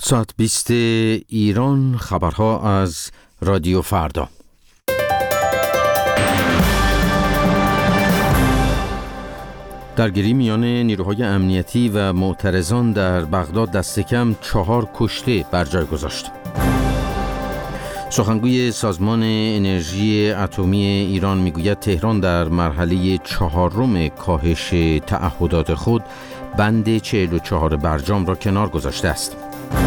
ساعت 20 ایران، خبرها از رادیو فردا. درگیری میان نیروهای امنیتی و معترضان در بغداد دست کم 4 کشته بر جای گذاشت. سخنگوی سازمان انرژی اتمی ایران میگوید تهران در مرحله 4 کاهش تعهدات خود بند 44 برجام را کنار گذاشته است.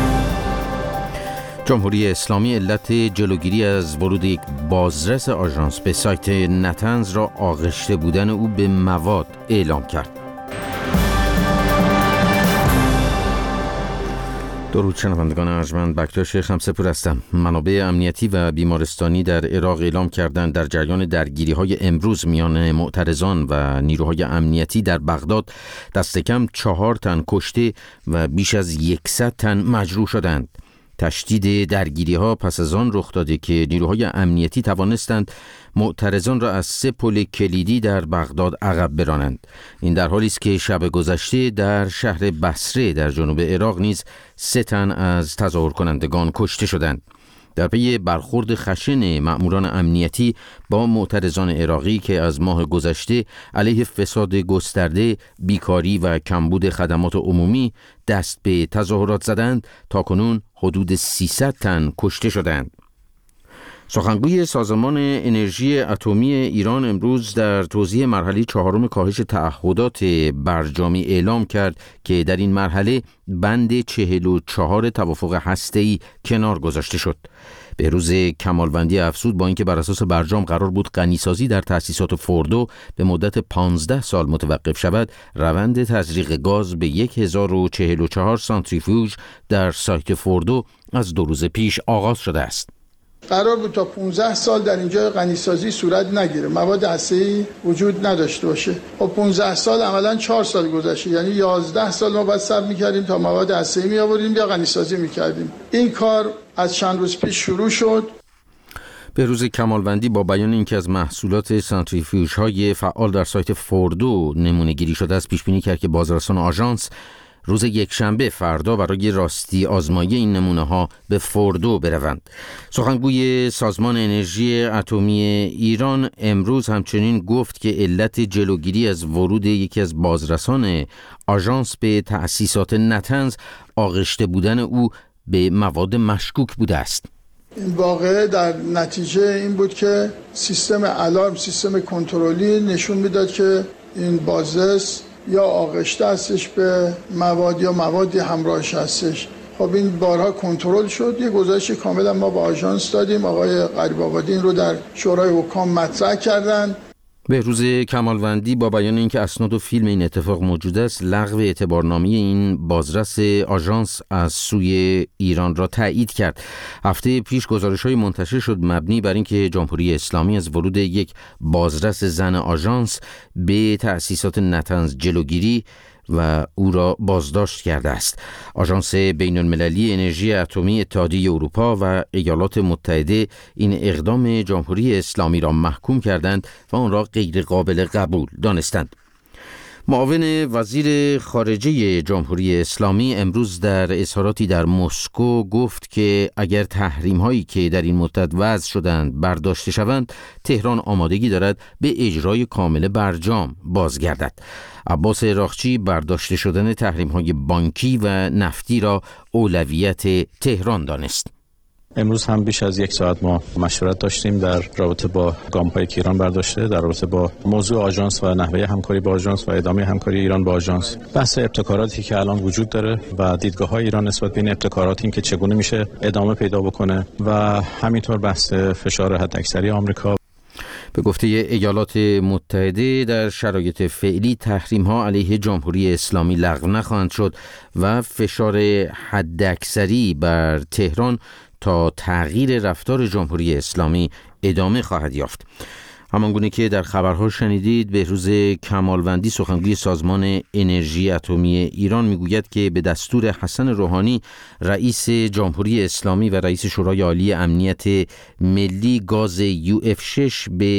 جمهوری اسلامی علت جلوگیری از ورود یک بازرس آژانس به سایت نتنز را آغشته بودن او به مواد اعلام کرد. درود شنوندگان ارجمند، بکتاش خمسه‌پور هستم. منابع امنیتی و بیمارستانی در عراق اعلام کردند در جریان درگیری‌های امروز میان معترضان و نیروهای امنیتی در بغداد دست کم 4 تن کشته و بیش از 100 تن مجروح شدند. تشدید درگیری‌ها پس از آن رخ داده که نیروهای امنیتی توانستند معترضان را از 3 پل کلیدی در بغداد عقب برانند. این در حالی است که شب گذشته در شهر بصره در جنوب عراق نیز 3 تن از تظاهر کنندگان کشته شدند. در پی برخورد خشن مأموران امنیتی با معترضان عراقی که از ماه گذشته علیه فساد گسترده، بیکاری و کمبود خدمات عمومی دست به تظاهرات زدند، تاکنون حدود 300 تن کشته شدند. سخنگوی سازمان انرژی اتمی ایران امروز در توضیح مرحله 4 کاهش تعهدات برجامی اعلام کرد که در این مرحله بند 44 توافق هسته‌ای کنار گذاشته شد. بهروز کمالوندی افزود با اینکه بر اساس برجام قرار بود غنیسازی در تأسیسات فوردو به مدت 15 سال متوقف شود، روند تزریق گاز به 1044 سانتریفیوژ در سایت فوردو از 2 روز پیش آغاز شده است. قرار بود تا 15 سال در اینجا غنیسازی صورت نگیره، مواد هسته‌ای وجود نداشته باشه. خب 15 سال عملاً 4 سال گذشته، یعنی 11 سال ما باید صبر می‌کردیم تا مواد هسته‌ای می‌آوردیم یا غنیسازی می‌کردیم. این کار از چند روز پیش شروع شد. بهروز کمالوندی با بیان اینکه از محصولات سانتریفیوژهای فعال در سایت فوردو نمونه‌گیری شده است، پیش‌بینی کرد که بازرسان آژانس روز یکشنبه فردا برای راستی آزمایی این نمونه‌ها به فوردو بروند. سخنگوی سازمان انرژی اتمی ایران امروز همچنین گفت که علت جلوگیری از ورود یکی از بازرسان آژانس به تأسیسات نتنز آغشته بودن او به مواد مشکوک بوده است. این واقعه در نتیجه این بود که سیستم الارم، سیستم کنترلی نشون میداد که این بازرس یا آغشته هستش به مواد یا موادی همراهش هستش. خب این بارها کنترل شد. یه گزارش کاملا ما با آژانس دادیم. آقای غریب آبادی این رو در شورای حکام مطرح کردن. بهروز کمالوندی با بیان اینکه اسناد و فیلم این اتفاق موجود است، لغو اعتبارنامه این بازرس آژانس از سوی ایران را تایید کرد. هفته پیش گزارش‌های منتشر شد مبنی بر اینکه جمهوری اسلامی از ورود یک بازرس زن آژانس به تأسیسات نتنز جلوگیری و او را بازداشت کرده است. آژانس بین‌المللی انرژی اتمی اتحادیه اروپا و ایالات متحده این اقدام جمهوری اسلامی را محکوم کردند و آن را غیر قابل قبول دانستند. معاون وزیر خارجه جمهوری اسلامی امروز در اظهاراتی در مسکو گفت که اگر تحریم هایی که در این مدت وضع شدند برداشته شوند، تهران آمادگی دارد به اجرای کامل برجام بازگردد. عباس راغچی برداشته شدن تحریم های بانکی و نفتی را اولویت تهران دانست. امروز هم بیش از 1 ساعت ما مشورت داشتیم در رابطه با گام‌هایی که ایران برداشته، در رابطه با موضوع آژانس و نحوه همکاری با آژانس و ادامه همکاری ایران با آژانس، بحث ابتکاراتی که الان وجود داره و دیدگاه‌های ایران نسبت به این ابتکارات، این که چگونه میشه ادامه پیدا بکنه و همینطور بحث فشار حداکثری آمریکا. به گفته ایالات متحده در شرایط فعلی تحریم‌ها علیه جمهوری اسلامی لغو نخواهند شد و فشار حداکثری بر تهران تا تغییر رفتار جمهوری اسلامی ادامه خواهد یافت. همانگونه که در خبرها شنیدید، بهروز کمالوندی سخنگوی سازمان انرژی اتمی ایران میگوید که به دستور حسن روحانی رئیس جمهوری اسلامی و رئیس شورای عالی امنیت ملی گاز UF6 به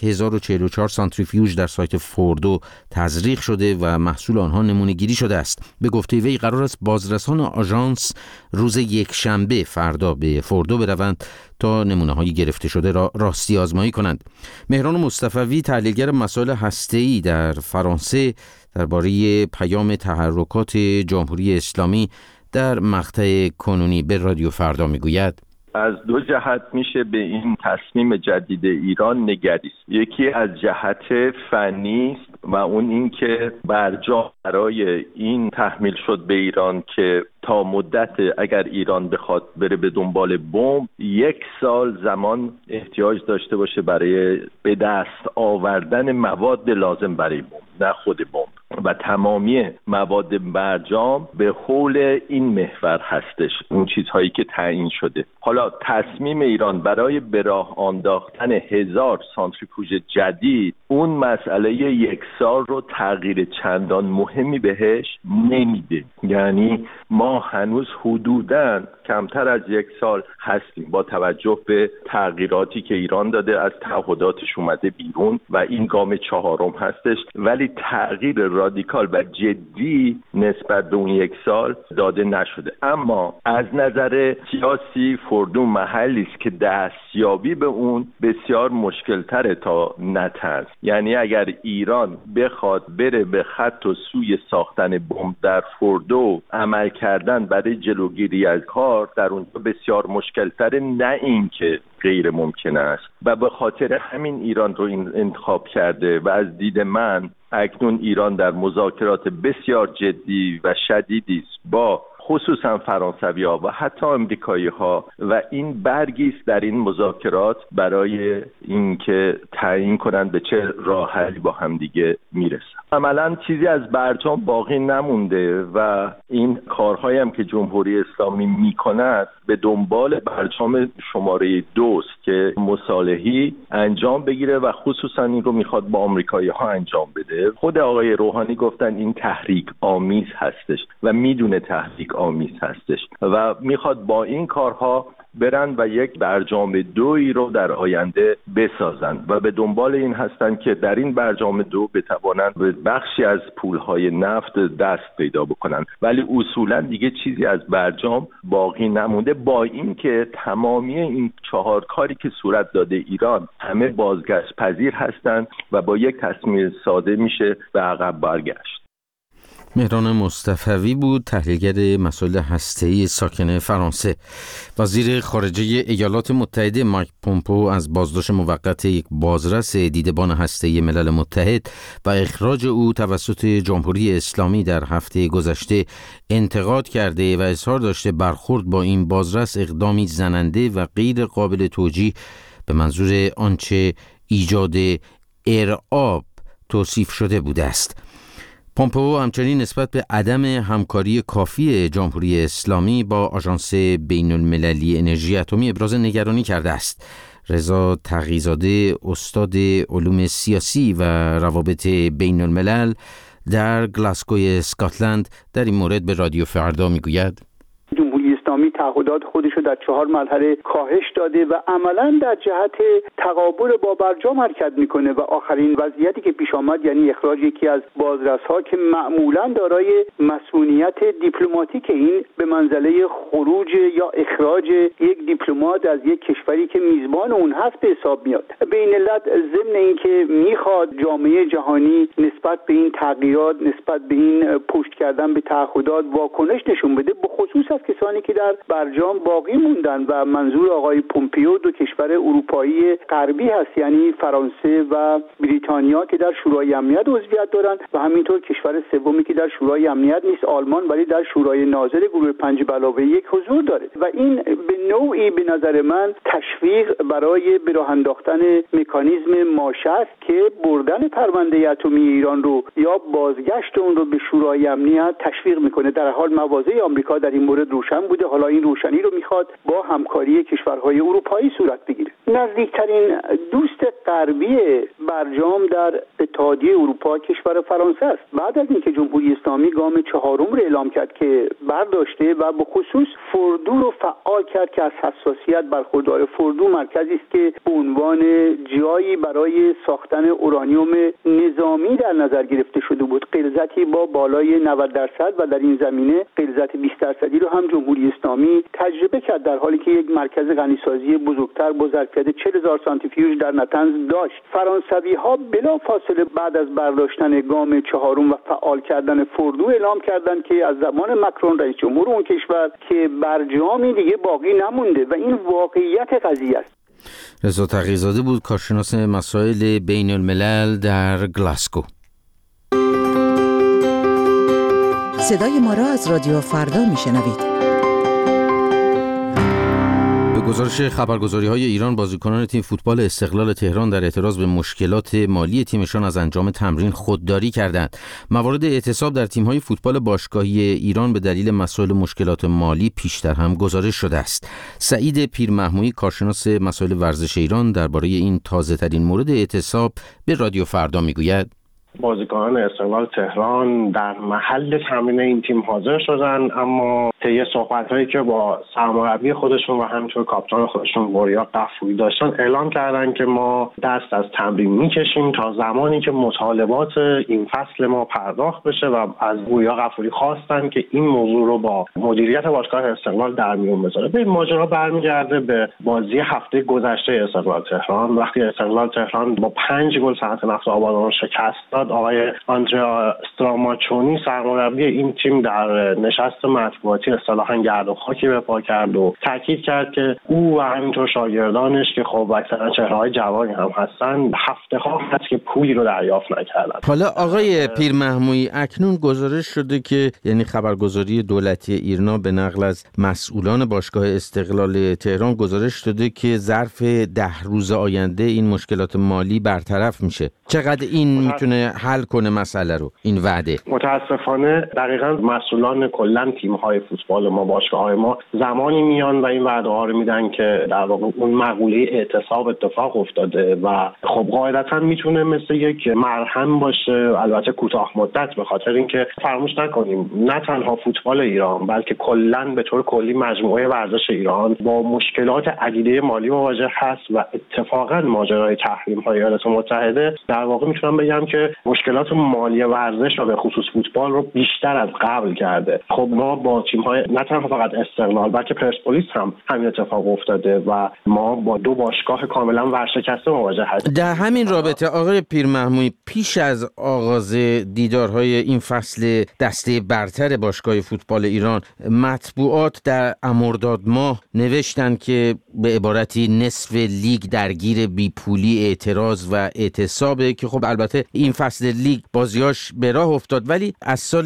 1044 سانتریفیوژ در سایت فوردو تزریق شده و محصول آنها نمونه گیری شده است. به گفته وی قرار است بازرسان آژانس روز یکشنبه فردا به فوردو بروند تا نمونه‌های گرفته شده را راستی آزمایی کنند. مهران مصطفوی تحلیلگر مسائل هسته‌ای در فرانسه درباره پیام تحرکات جمهوری اسلامی در مقطع کنونی به رادیو فردا میگوید: از دو جهت میشه به این تصمیم جدید ایران نگریست. یکی از جهت فنی است و اون این که برجام برای این تحمیل شد به ایران که تا مدت اگر ایران بخواد بره به دنبال بمب 1 سال زمان احتیاج داشته باشه برای به دست آوردن مواد لازم برای بمب، نه خود بمب، و تمامی مواد برجام به حول این محور هستش، اون چیزهایی که تعیین شده. حالا تصمیم ایران برای به راه انداختن 1000 سانتریفیوژ جدید اون مسئله 1 سال رو تغییر چندان مهمی بهش نمیده. یعنی ما هنوز حدوداً کمتر از 1 سال هستیم با توجه به تغییراتی که ایران داده، از تعهداتش اومده بیرون و این گام 4م هستش، ولی تغییر رادیکال و جدی نسبت به اون 1 سال داده نشده. اما از نظر سیاسی فوردو محلی است که دستیابی به اون بسیار مشکل تره تا نتنز. یعنی اگر ایران بخواد بره به خط و سوی ساختن بمب در فوردو عمل کردن برای جلوگیری از کار در اونجا بسیار مشکل تره، نه این که غیر ممکن است، و به خاطر همین ایران رو این انتخاب کرده و از دید من اکنون ایران در مذاکرات بسیار جدی و شدیدی است با خصوصا فرانسوی‌ها و حتی آمریکایی‌ها و این برگی است در این مذاکرات برای اینکه تعیین کنند به چه راه حلی با هم دیگه میرسن. عملاً چیزی از برجام باقی نمونده و این کارهایی هم که جمهوری اسلامی میکند به دنبال برجام شماره 2 است که مصالحی انجام بگیره و خصوصا این رو میخواد با آمریکایی‌ها انجام بده. خود آقای روحانی گفتن این تحریک آمیز هستش و میدونه تحریک آمیز هستش و میخواد با این کارها برن و یک برجام 2 رو در آینده بسازن و به دنبال این هستن که در این برجام 2 بتوانند به بخشی از پولهای نفت دست پیدا بکنن، ولی اصولا دیگه چیزی از برجام باقی نمونده، با این که تمامی این 4 کاری که صورت داده ایران همه بازگشت پذیر هستن و با یک تصمیم ساده میشه به عقب برگشت. مهران مصطفوی بود، تحلیلگر مسائل هسته‌ای ساکن فرانسه. وزیر خارجه ایالات متحده مایک پومپئو از بازداشت موقت یک بازرس دیدبان هسته‌ای ملل متحد و اخراج او توسط جمهوری اسلامی در هفته گذشته انتقاد کرده و اظهار داشته برخورد با این بازرس اقدامی زننده و غیر قابل توجیه به منظور آنچه ایجاد ارعاب توصیف شده بوده است. پومپئو همچنین نسبت به عدم همکاری کافی جمهوری اسلامی با آژانس بین‌المللی انرژی اتمی ابراز نگرانی کرده است. رضا تقی‌زاده، استاد علوم سیاسی و روابط بین‌الملل در گلاسگوی اسکاتلند در این مورد به رادیو فردا میگوید: جمهوری اسلامی تعهدات خودش رو در 4 مرحله کاهش داده و عملاً در جهت تقابل با برجام حرکت میکنه و آخرین وضعیتی که پیش آمد یعنی اخراج یکی از بازرس‌ها که معمولاً دارای مسئولیت دیپلماتیک این به منزله خروج یا اخراج یک دیپلمات از یک کشوری که میزبان اون هست به حساب میاد. بین علت ضمن اینکه میخواد جامعه جهانی نسبت به این تغییرات، نسبت به این پشت کردن به تعهدات واکنش نشون بده، به خصوص از کسانی که در برجام باقی موندن و منظور آقای پومپئو 2 کشور اروپایی غربی هست، یعنی فرانسه و بریتانیا که در شورای امنیت عضویت دارن و همینطور کشور سومی که در شورای امنیت نیست، آلمان، ولی در شورای ناظر گروه 5+1 حضور داره و این به نوعی به نظر من تشویق برای به راه انداختن مکانیزم ماشه است که بردن پرونده اتمی ایران رو یا بازگشت اون رو به شورای امنیت تشویق میکنه. در حال مواضع آمریکا در این مورد روشن بوده، حالا این روشنی رو میخواد با همکاری کشورهای اروپایی صورت بگیره. نزدیکترین دوست غربی برجام در اتحادیه اروپا کشور فرانسه است. بعد از اینکه جمهوری اسلامی گام چهارم رو اعلام کرد که برداشته و به خصوص فردو رو فعال کرد که از حساسیت برخوردار. فردو مرکزی است که به عنوان جایی برای ساختن اورانیوم نظامی در نظر گرفته شده بود. غلظتی با بالای 90% و در این زمینه غلظت 20% رو هم جمهوری اسلامی تجربه کرد، در حالی که یک مرکز غنیسازی بزرگتر با ظرفیت 40,000 سانتریفیوژ در نطنز داشت. فرانسوی‌ها بلافاصله بعد از برداشتن گام چهارم و فعال کردن فردو اعلام کردند که از زمان مکرون رئیس جمهور اون کشور که برجامی دیگه باقی نمونده و این واقعیت قضیه است. رضا تقی‌زاده بود، کارشناس مسائل بین الملل در گلاسگو. صدای ما را از رادیو فردا میشنوید. گزارش خبرگزاری‌های ایران، بازیکنان تیم فوتبال استقلال تهران در اعتراض به مشکلات مالی تیمشان از انجام تمرین خودداری کردند. موارد اعتصاب در تیم‌های فوتبال باشگاهی ایران به دلیل مسائل مشکلات مالی پیشتر هم گزارش شده است. سعید پیرمحمویی، کارشناس مسائل ورزش ایران، درباره این تازه‌ترین مورد اعتصاب به رادیو فردا میگوید: بازیکنان استقلال تهران در محل تمرین این تیم حاضر شدن، اما طی صحبت‌هایی که با سرمربی خودشون و همینطور کاپیتان خودشون وریا قفوری داشتن اعلام کردن که ما دست از تمرین میکشیم تا زمانی که مطالبات این فصل ما پرداخت بشه و از وریا قفوری خواستن که این موضوع رو با مدیریت باشگاه استقلال در میون بذاره. به این ماجرا برمیگرده به بازی هفته گذشته استقلال تهران، وقتی استقلال تهران با 5 گل صنعت نفت آبادان شکست داد. آقای آندریا استراماچونی سرمربی این تیم در نشست مطبوعاتی اصطلاحاً گرد و خاکی به پا کرد و تاکید کرد که او و همینطور شاگردانش که خب اکثرا چهره‌های جوانی هم هستن هفته‌ها هست که پولی رو دریافت نکردن. حالا آقای پیرمحمویی، اکنون گزارش شده که یعنی خبرگزاری دولتی ایرنا به نقل از مسئولان باشگاه استقلال تهران گزارش داده که ظرف 10 روز آینده این مشکلات مالی برطرف میشه. چقدر این میتونه حل کنه مسئله رو، این وعده؟ متاسفانه دقیقاً مسئولان کلاً تیم‌های فوتبال ما، باشگاه‌های ما زمانی میان و این وعده‌ها رو میدن که در واقع اون مقوله اعتصاب اتفاق افتاده و خب قاعدتاً میتونه مثل یک مرهم باشه، البته کوتاه مدت، به خاطر اینکه فراموش نکنیم نه تنها فوتبال ایران بلکه کلاً به طور کلی مجموعه ورزش ایران با مشکلات عدیده مالی مواجه هست و اتفاقاً ماجرای تحریم‌های ایالات متحده در واقع میتونم بگم که مشکلات مالی ورزش و به خصوص فوتبال رو بیشتر از قبل کرده. خب ما با تیم‌های نه تنها فقط استقلال بلکه پرسپولیس هم همین اتفاق افتاده و ما با 2 باشگاه کاملا ورشکسته مواجه هستیم. در همین رابطه آقای پیرمحمویی، پیش از آغاز دیدارهای این فصل دسته برتر باشگاه فوتبال ایران، مطبوعات در مرداد ماه نوشتن که به عبارتی نصف لیگ درگیر بیپولی، اعتراض و اعتصابه که خب البته این فصل لیگ بازیاش به راه افتاد، ولی از سال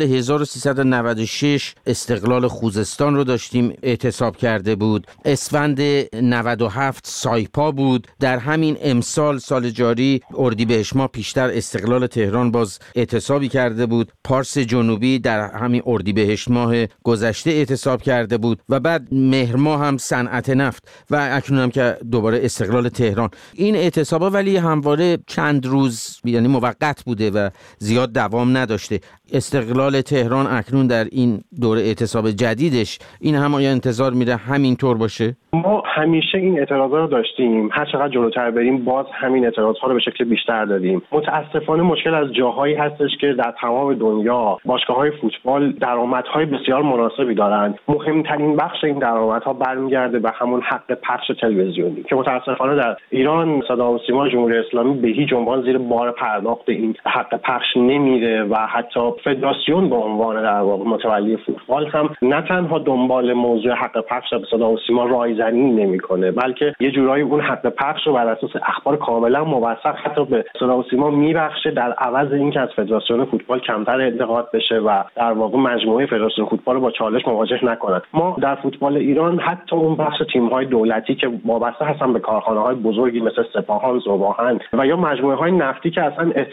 1396 استقلال خوزستان رو داشتیم اعتصاب کرده بود، اسفند 97 سایپا بود، در همین امسال سال جاری اردیبهشت ماه پیشتر استقلال تهران باز اعتصابی کرده بود، پارس جنوبی در همین اردیبهشت ماه گذشته اعتصاب کرده بود و بعد مهر ماه هم صنعت نفت و اکنون هم که دوباره استقلال تهران. این اعتصابا ولی همواره چند روز یعنی موقت بوده و زیاد دوام نداشته. استقلال تهران اکنون در این دوره اعتصاب جدیدش این هم آیا انتظار میره همین طور باشه؟ ما همیشه این اعتراضا رو داشتیم، هر چقدر جلوتر بریم باز همین اعتراضها رو به شکل بیشتر دادیم. متاسفانه مشکل از جاهایی هستش که در تمام دنیا باشگاه‌های فوتبال درآمدهای بسیار مناسبی دارند. مهمترین بخش این درآمدها برمیگرده به همون حق پخش تلویزیونی که متاسفانه در ایران صدا و سیما جمهوری اسلامی به هیچ عنوان زیر بار پرداخت این حق پخش نمیره و حتی فدراسیون به عنوان در واقع متولی فوتبال هم نه تنها دنبال موضوع حق پخش به صدا و سیما رایزنی نمیکنه بلکه یه جورایی اون حق پخش رو بر اساس اخبار کاملا موثق حتی به صدا و سیما میبخشه در عوض اینکه از فدراسیون فوتبال کمتر انتقاد بشه و در واقع مجموعه فدراسیون فوتبال رو با چالش مواجه نکنه. ما در فوتبال ایران حتی اون بخش تیم‌های دولتی که وابسته هستن به کارخانه‌های بزرگی مثل سپاهان، ذوباهن و یا مجموعه‌های نفتی که اصلا احتمال داره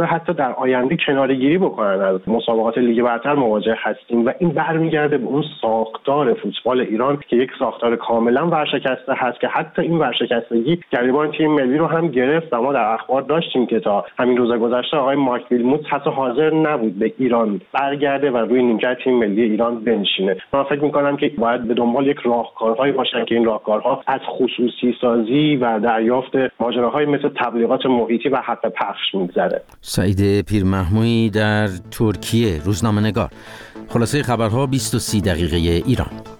حتی در آینده کناره‌گیری بکنن از مسابقات لیگ برتر مواجه هستیم و این برمیگرده به اون ساختار فوتبال ایران که یک ساختار کاملا ورشکسته هست که حتی این ورشکستگی گریبان تیم ملی رو هم گرفت و ما در اخبار داشتیم که تا همین روز گذشته آقای مارک ویلموتس حتی حاضر نبود به ایران برگرده و روی نیمکت تیم ملی ایران بنشینه. من فکر می‌کنم که باید به دنبال یک راهکارهایی باشن که این راهکارها از خصوصی سازی و دریافت ماجراهای مثل تبلیغات محیطی و حق پخش می‌گذره. سعید پیرمحمودی در ترکیه، روزنامه‌نگار. خلاصه خبرها 20 و 30 دقیقه ایران.